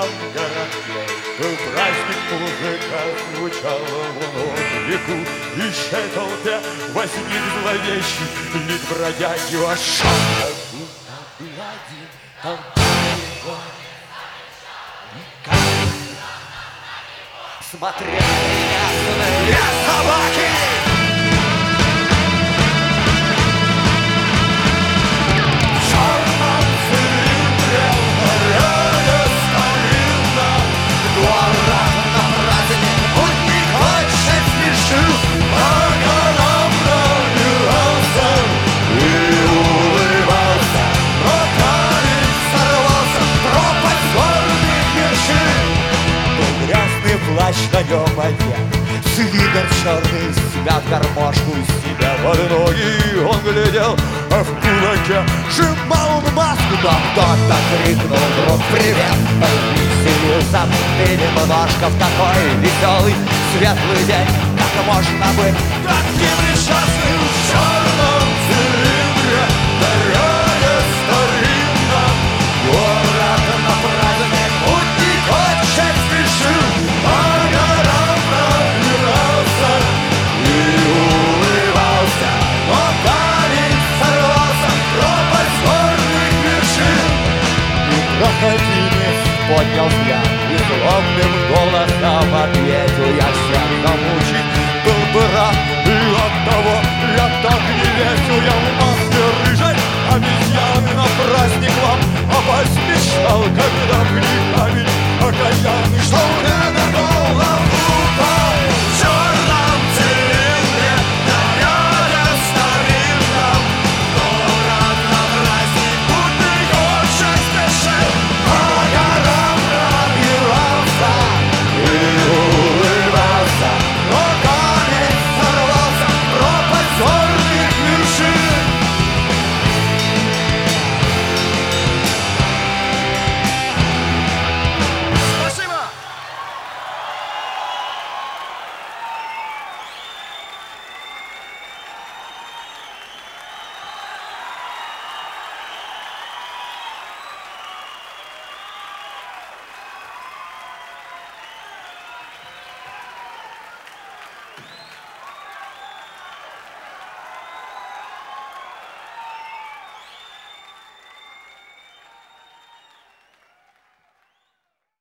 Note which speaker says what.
Speaker 1: там городке. Был праздник, музыка звучала в веку, и ще толпе возник зловещий лик бродяги вошел. Был один толпа. Смотрели ясные собаки. Плащ на нем одет, свитер черный, снят гармошку с себя под ноги. Он глядел, а в кулаке сжимал он маску. Но кто-то крикнул вдруг привет. Веселился ты немножко в такой веселый, светлый день. Как можно быть таким несчастным в черном цилиндре? Дорога старинна, город на праздник, путник очень спешил. Проходимец поднял взгляд и злобным голосом ответил: я всех замучить